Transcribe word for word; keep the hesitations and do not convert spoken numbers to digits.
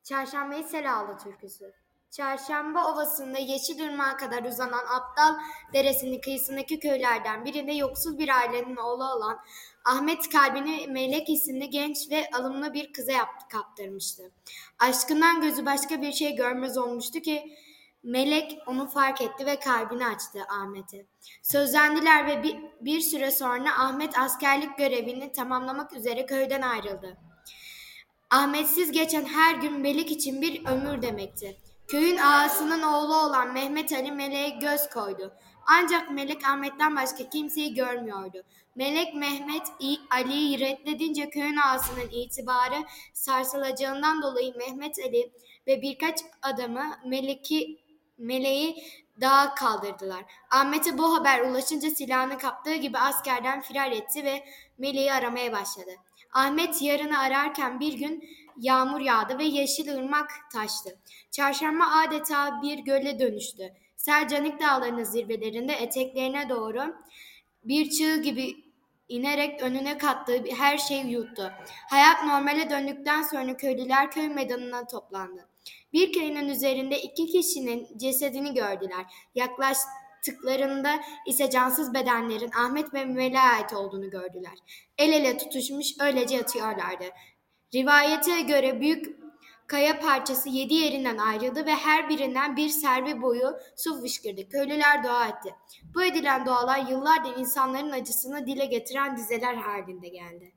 Çarşambayı Selalı türküsü. Çarşamba Ovası'nda Yeşilırmak'a kadar uzanan Aptal Deresi'nin kıyısındaki köylerden birinde yoksul bir ailenin oğlu olan Ahmet kalbini Melek isimli genç ve alımlı bir kıza yaptı, kaptırmıştı. Aşkından gözü başka bir şey görmez olmuştu ki Melek onu fark etti ve kalbini açtı Ahmet'e. Sözlendiler ve bir, bir süre sonra Ahmet askerlik görevini tamamlamak üzere köyden ayrıldı. Ahmetsiz geçen her gün Melek için bir ömür demekti. Köyün ağasının oğlu olan Mehmet Ali Melek'e göz koydu. Ancak Melek Ahmet'ten başka kimseyi görmüyordu. Melek Mehmet Ali'yi reddedince köyün ağasının itibarı sarsılacağından dolayı Mehmet Ali ve birkaç adamı Melek'i Meleği dağa kaldırdılar. Ahmet'e bu haber ulaşınca silahını kaptığı gibi askerden firar etti ve Meleği aramaya başladı. Ahmet yarını ararken bir gün yağmur yağdı ve Yeşilırmak taştı. Çarşamba adeta bir göle dönüştü. Selcanik Dağları'nın zirvelerinde eteklerine doğru bir çığ gibi inerek önüne kattığı her şeyi yuttu. Hayat normale döndükten sonra köylüler köy meydanına toplandı. Bir köyünün üzerinde iki kişinin cesedini gördüler. Yaklaştıklarında ise cansız bedenlerin Ahmet ve Melek'e ait olduğunu gördüler. El ele tutuşmuş öylece yatıyorlardı. Rivayete göre büyük kaya parçası yedi yerinden ayrıldı ve her birinden bir servi boyu su fışkırdı. Köylüler dua etti. Bu edilen dualar yıllardır insanların acısını dile getiren dizeler halinde geldi.